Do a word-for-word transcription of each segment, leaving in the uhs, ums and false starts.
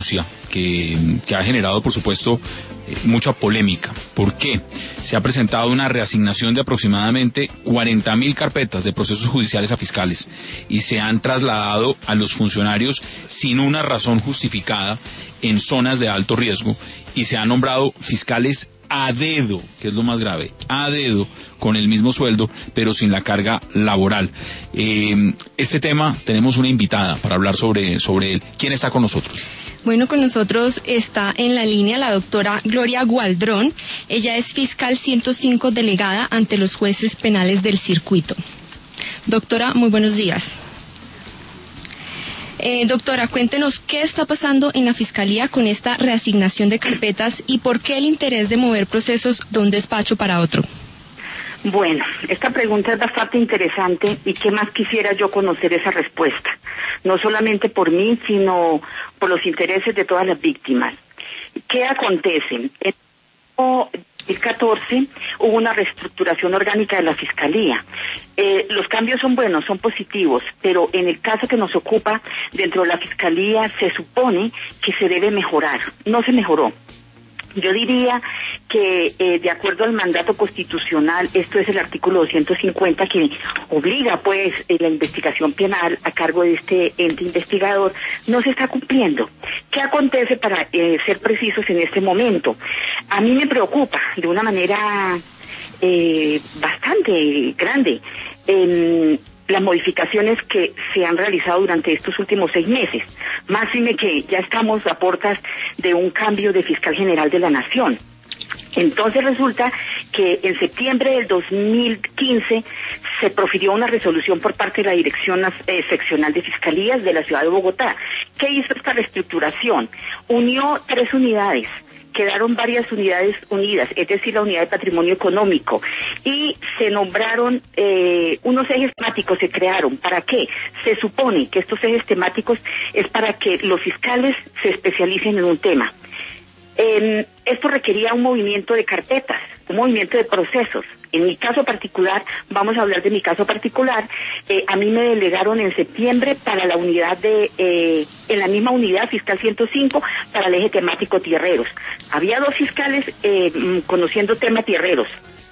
denuncia que, que ha generado, por supuesto, eh, mucha polémica. ¿Por qué? Se ha presentado una reasignación de aproximadamente cuarenta mil carpetas de procesos judiciales a fiscales y se han trasladado a los funcionarios sin una razón justificada en zonas de alto riesgo y se han nombrado fiscales a dedo, que es lo más grave, a dedo, con el mismo sueldo, pero sin la carga laboral. Eh, este tema, tenemos una invitada para hablar sobre, sobre él. ¿Quién está con nosotros? Bueno, con nosotros está en la línea la doctora Gloria Gualdrón. Ella es fiscal ciento cinco delegada ante los jueces penales del circuito. Doctora, muy buenos días. Eh, doctora, cuéntenos qué está pasando en la Fiscalía con esta reasignación de carpetas y por qué el interés de mover procesos de un despacho para otro. Bueno, esta pregunta es bastante interesante y qué más quisiera yo conocer esa respuesta, no solamente por mí, sino por los intereses de todas las víctimas. ¿Qué acontece? En dos mil catorce hubo una reestructuración orgánica de la Fiscalía. Eh, los cambios son buenos, son positivos, pero en el caso que nos ocupa dentro de la Fiscalía se supone que se debe mejorar. No se mejoró. Yo diría que eh, de acuerdo al mandato constitucional, esto es el artículo doscientos cincuenta que obliga pues eh, la investigación penal a cargo de este ente investigador, no se está cumpliendo. ¿Qué acontece para eh, ser precisos en este momento? A mí me preocupa de una manera eh, bastante grande eh, las modificaciones que se han realizado durante estos últimos seis meses. Máxime que ya estamos a puertas de un cambio de fiscal general de la Nación. Entonces resulta que en septiembre del dos mil quince se profirió una resolución por parte de la Dirección eh, Seccional de Fiscalías de la Ciudad de Bogotá. ¿Qué hizo esta reestructuración? Unió tres unidades. Quedaron varias unidades unidas, es decir, la unidad de patrimonio económico, y se nombraron eh, unos ejes temáticos, se crearon. ¿Para qué? Se supone que estos ejes temáticos es para que los fiscales se especialicen en un tema. Eh, esto requería un movimiento de carpetas, un movimiento de procesos. En mi caso particular, vamos a hablar de mi caso particular, eh, a mí me delegaron en septiembre para la unidad de, eh, en la misma unidad, fiscal ciento cinco, para el eje temático tierreros. Había dos fiscales eh, conociendo tema tierreros.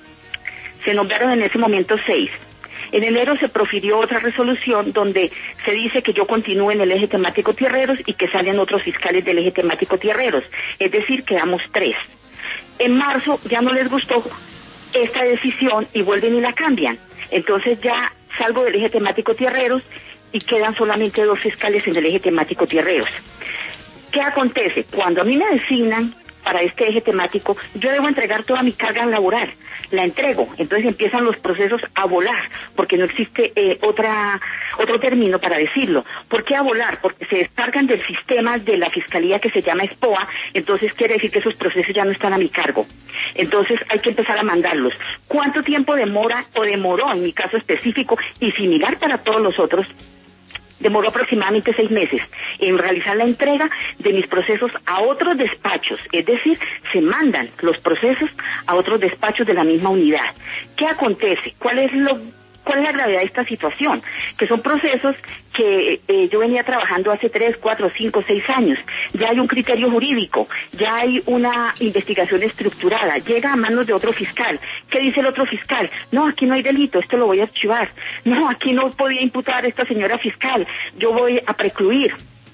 Se nombraron en ese momento seis. En enero se profirió otra resolución donde se dice que yo continúe en el eje temático tierreros y que salen otros fiscales del eje temático tierreros. Es decir, quedamos tres. En marzo ya no les gustó esta decisión y vuelven y la cambian. Entonces ya salgo del eje temático tierreros y quedan solamente dos fiscales en el eje temático tierreros. ¿Qué acontece? Cuando a mí me designan para este eje temático, yo debo entregar toda mi carga laboral, la entrego, entonces empiezan los procesos a volar, porque no existe eh, otra otro término para decirlo. ¿Por qué a volar? Porque se descargan del sistema de la Fiscalía que se llama SPOA, entonces quiere decir que esos procesos ya no están a mi cargo. Entonces hay que empezar a mandarlos. ¿Cuánto tiempo demora o demoró en mi caso específico y similar para todos los otros? Demoró aproximadamente seis meses en realizar la entrega de mis procesos a otros despachos, es decir, se mandan los procesos a otros despachos de la misma unidad. ¿Qué acontece? ¿Cuál es lo ¿Cuál es la gravedad de esta situación? Que son procesos que eh, yo venía trabajando hace tres, cuatro, cinco, seis años. Ya hay un criterio jurídico, ya hay una investigación estructurada, llega a manos de otro fiscal. ¿Qué dice el otro fiscal? No, aquí no hay delito, esto lo voy a archivar. No, aquí no podía imputar a esta señora fiscal, yo voy a precluir.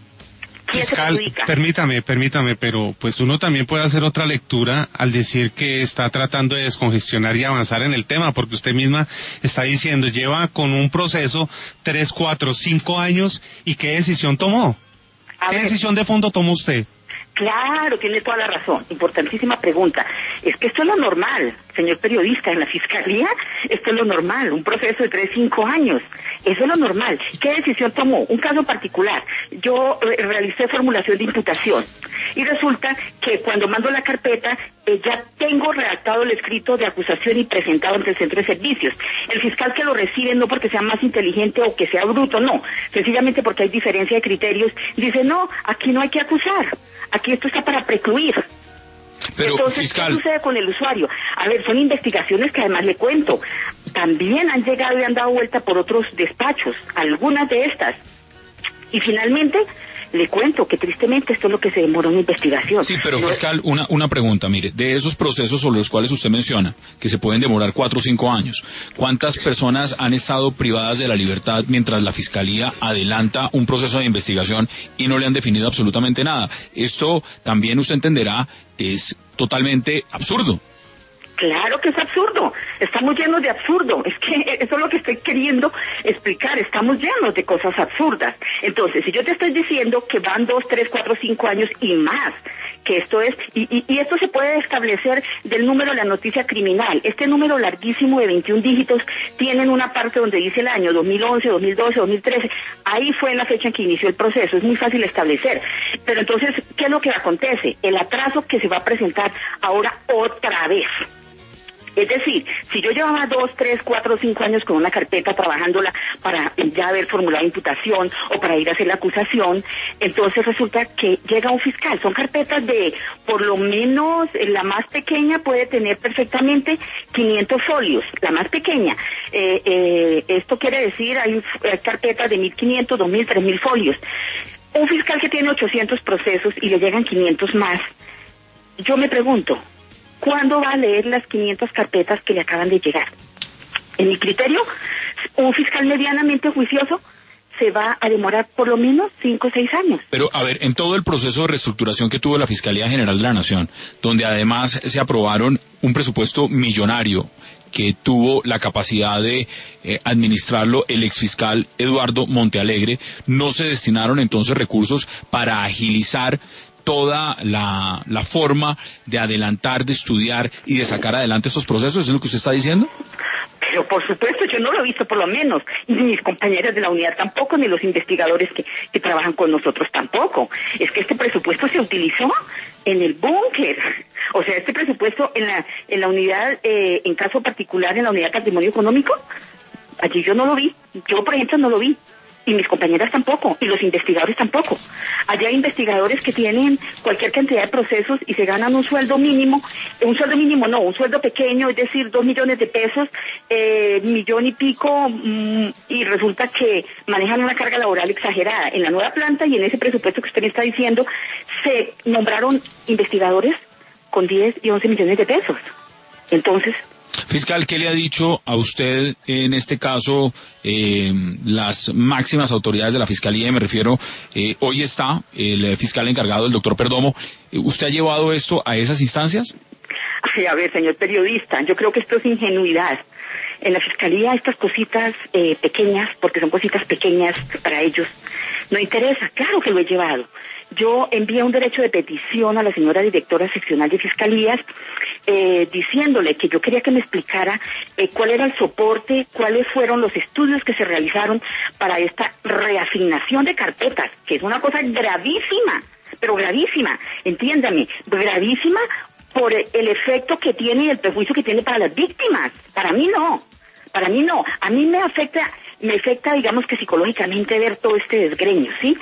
Fiscal, permítame, permítame, pero pues uno también puede hacer otra lectura al decir que está tratando de descongestionar y avanzar en el tema, porque usted misma está diciendo, lleva con un proceso tres, cuatro, cinco años, ¿y qué decisión tomó? A ¿Qué ver. decisión de fondo tomó usted? Claro, tiene toda la razón. Importantísima pregunta. Es que esto es lo normal, señor periodista, en la Fiscalía, esto es lo normal, un proceso de tres, cinco años. Eso es lo normal. ¿Qué decisión tomó? Un caso particular. Yo re realicé formulación de imputación y resulta que cuando mando la carpeta eh, ya tengo redactado el escrito de acusación y presentado ante el centro de servicios. El fiscal que lo recibe, no porque sea más inteligente o que sea bruto, no. Sencillamente porque hay diferencia de criterios, dice, no, aquí no hay que acusar. Aquí esto está para precluir. Pero, entonces, fiscal... ¿qué sucede con el usuario? A ver, son investigaciones que además le cuento, también han llegado y han dado vuelta por otros despachos, algunas de estas. Y finalmente, le cuento que tristemente esto es lo que se demora en investigación. Sí, pero no fiscal, es... una, una pregunta, mire, de esos procesos sobre los cuales usted menciona, que se pueden demorar cuatro o cinco años, ¿cuántas personas han estado privadas de la libertad mientras la Fiscalía adelanta un proceso de investigación y no le han definido absolutamente nada? Esto también usted entenderá es totalmente absurdo. Claro que es absurdo, estamos llenos de absurdo, es que eso es lo que estoy queriendo explicar, estamos llenos de cosas absurdas. Entonces, si yo te estoy diciendo que van dos, tres, cuatro, cinco años y más, que esto es, y, y, y esto se puede establecer del número de la noticia criminal, este número larguísimo de veintiún dígitos, tienen una parte donde dice el año dos mil once, dos mil doce, dos mil trece, ahí fue la fecha en que inició el proceso, es muy fácil establecer. Pero entonces, ¿qué es lo que acontece? El atraso que se va a presentar ahora otra vez. Es decir, si yo llevaba dos, tres, cuatro, cinco años con una carpeta trabajándola para ya haber formulado imputación o para ir a hacer la acusación, entonces resulta que llega un fiscal. Son carpetas de, por lo menos, la más pequeña puede tener perfectamente quinientos folios, la más pequeña. Eh, eh, esto quiere decir, hay, hay carpetas de mil quinientos, dos mil, tres mil folios. Un fiscal que tiene ochocientos procesos y le llegan quinientos más, yo me pregunto, ¿cuándo va a leer las quinientas carpetas que le acaban de llegar? En mi criterio, un fiscal medianamente juicioso se va a demorar por lo menos cinco o seis años. Pero, a ver, en todo el proceso de reestructuración que tuvo la Fiscalía General de la Nación, donde además se aprobaron un presupuesto millonario que tuvo la capacidad de eh, administrarlo el exfiscal Eduardo Montealegre, ¿no se destinaron entonces recursos para agilizar toda la, la forma de adelantar, de estudiar y de sacar adelante estos procesos? ¿Es lo que usted está diciendo? Pero por supuesto, yo no lo he visto por lo menos, ni mis compañeras de la unidad tampoco, ni los investigadores que, que trabajan con nosotros tampoco. Es que este presupuesto se utilizó en el búnker. O sea, este presupuesto en la, en la unidad, eh, en caso particular, en la unidad de patrimonio económico, allí yo no lo vi. Yo, por ejemplo, no lo vi. Y mis compañeras tampoco, y los investigadores tampoco. Allá hay investigadores que tienen cualquier cantidad de procesos y se ganan un sueldo mínimo, un sueldo mínimo no, un sueldo pequeño, es decir, dos millones de pesos, eh, millón y pico, mmm, y resulta que manejan una carga laboral exagerada. En la nueva planta y en ese presupuesto que usted me está diciendo, se nombraron investigadores con diez y once millones de pesos. Entonces, fiscal, ¿qué le ha dicho a usted en este caso eh, las máximas autoridades de la Fiscalía? Me refiero, eh, hoy está el fiscal encargado, el doctor Perdomo. ¿Usted ha llevado esto a esas instancias? Ay, a ver, señor periodista, yo creo que esto es ingenuidad. En la Fiscalía estas cositas eh, pequeñas, porque son cositas pequeñas para ellos, no interesa. Claro que lo he llevado. Yo envié un derecho de petición a la señora directora seccional de Fiscalías, eh, diciéndole que yo quería que me explicara eh, cuál era el soporte, cuáles fueron los estudios que se realizaron para esta reasignación de carpetas, que es una cosa gravísima, pero gravísima, entiéndame, gravísima por el efecto que tiene y el perjuicio que tiene para las víctimas. Para mí no, para mí no. A mí me afecta, me afecta, digamos que psicológicamente ver todo este desgreño, ¿sí?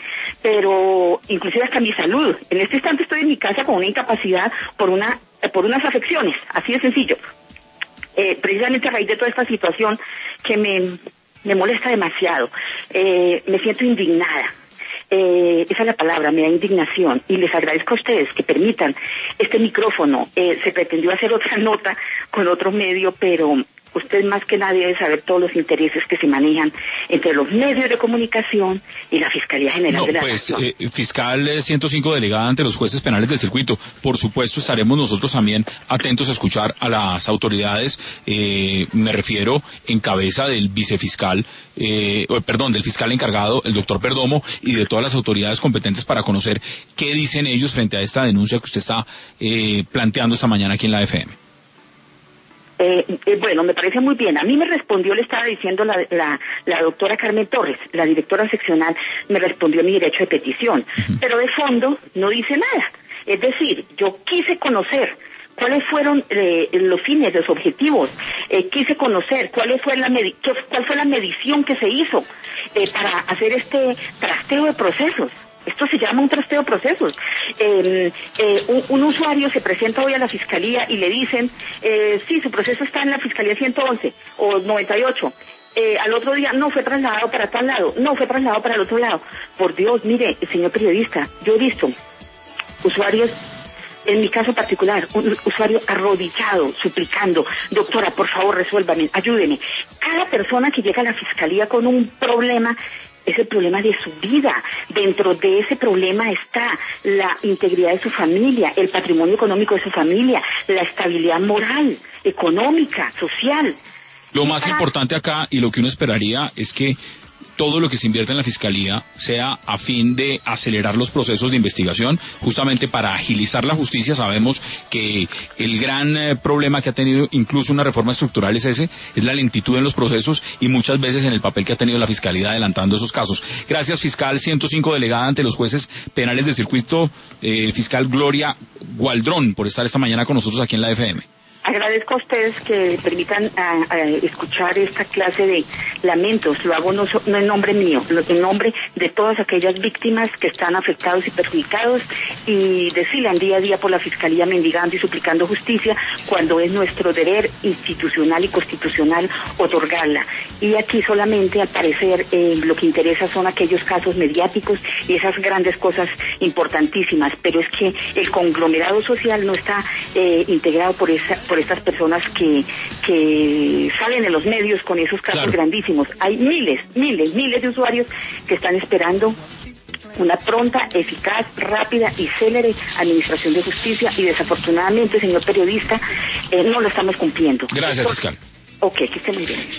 Pero inclusive hasta mi salud. En este instante estoy en mi casa con una incapacidad por una, por unas afecciones, así de sencillo. Eh, precisamente a raíz de toda esta situación que me, me molesta demasiado, eh, me siento indignada. Eh, esa es la palabra, me da indignación, y les agradezco a ustedes que permitan este micrófono. Eh, se pretendió hacer otra nota con otro medio, pero usted más que nadie debe saber todos los intereses que se manejan entre los medios de comunicación y la Fiscalía General no, de la pues, Nación. Eh, fiscal ciento cinco delegada ante los jueces penales del circuito. Por supuesto, estaremos nosotros también atentos a escuchar a las autoridades, eh, me refiero en cabeza del vicefiscal, eh, perdón, del fiscal encargado, el doctor Perdomo, y de todas las autoridades competentes para conocer qué dicen ellos frente a esta denuncia que usted está eh, planteando esta mañana aquí en la F M. Eh, eh, bueno, me parece muy bien. A mí me respondió, le estaba diciendo la, la, la doctora Carmen Torres, la directora seccional, me respondió mi derecho de petición. Uh-huh. Pero de fondo no dice nada. Es decir, yo quise conocer cuáles fueron eh, los fines, los objetivos, eh, quise conocer cuál fue la medi- qué, cuál fue la medición que se hizo eh, para hacer este trasteo de procesos. Esto se llama un trasteo de procesos. Eh, eh, un, un usuario se presenta hoy a la Fiscalía y le dicen, eh, sí, su proceso está en la Fiscalía ciento once o noventa y ocho. Eh, al otro día, no, fue trasladado para tal lado, no, fue trasladado para el otro lado. Por Dios, mire, señor periodista, yo he visto usuarios, en mi caso particular, un usuario arrodillado, suplicando, doctora, por favor, resuélvame, ayúdeme. Cada persona que llega a la fiscalía con un problema, es el problema de su vida. Dentro de ese problema está la integridad de su familia, el patrimonio económico de su familia, la estabilidad moral, económica, social. Lo más importante acá, y lo que uno esperaría, es que todo lo que se invierta en la Fiscalía sea a fin de acelerar los procesos de investigación, justamente para agilizar la justicia. Sabemos que el gran eh, problema que ha tenido incluso una reforma estructural es ese, es la lentitud en los procesos y muchas veces en el papel que ha tenido la Fiscalía adelantando esos casos. Gracias, fiscal ciento cinco delegada ante los jueces penales del circuito, eh, fiscal Gloria Gualdrón, por estar esta mañana con nosotros aquí en la F M. Agradezco a ustedes que permitan a, a escuchar esta clase de lamentos. Lo hago no, so, no en nombre mío, en nombre de todas aquellas víctimas que están afectados y perjudicados, y desfilan día a día por la Fiscalía mendigando y suplicando justicia, cuando es nuestro deber institucional y constitucional otorgarla. Y aquí solamente, al parecer, eh, lo que interesa son aquellos casos mediáticos y esas grandes cosas importantísimas, pero es que el conglomerado social no está eh, integrado por esa por estas personas que que salen en los medios con esos casos claro. grandísimos. Hay miles, miles, miles de usuarios que están esperando una pronta, eficaz, rápida y célere administración de justicia, y desafortunadamente, señor periodista, eh, no lo estamos cumpliendo. Gracias, fiscal. Ok, que esté muy bien.